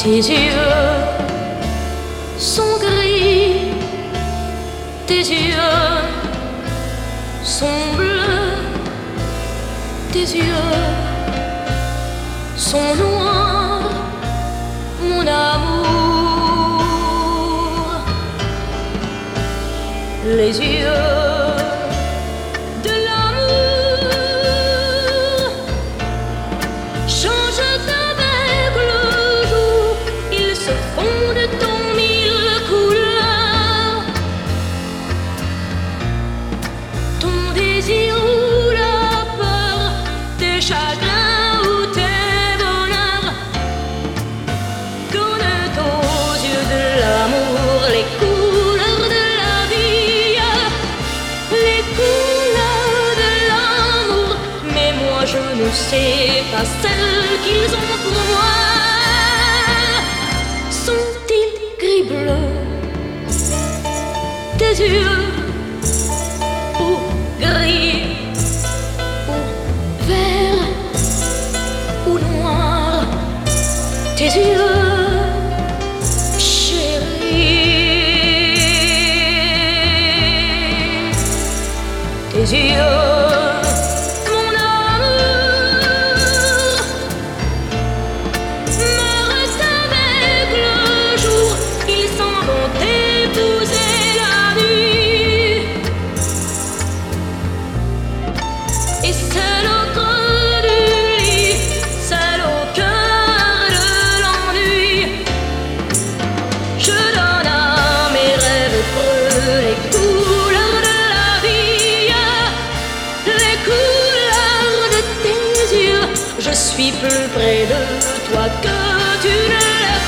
Tes yeux sont gris, tes yeux sont bleus, tes yeux sont noirs, mon amour. Les yeux de l'amour changent avec le jour, ils se fondent en mille couleurs. Ton désir ou la peur, tes chagrins ou tes bonheurs donnent aux yeux de l'amour les couleurs de la vie, les couleurs de l'amour. Mais moi je ne sais pas celles qu'ils ont pour moi. Sont-ils gris-bleu, tes yeux, ou gris, ou vert, ou noir, tes yeux, chérie, tes yeux, mon amour, meurent avec le jour, ils s'en vont épouser la nuit. Et seul au creux du lit, seul au cœur de l'ennui, je donne à mes rêves creux les couleurs de la vie, les couleurs de tes yeux. Je suis plus près de toi que tu ne l'es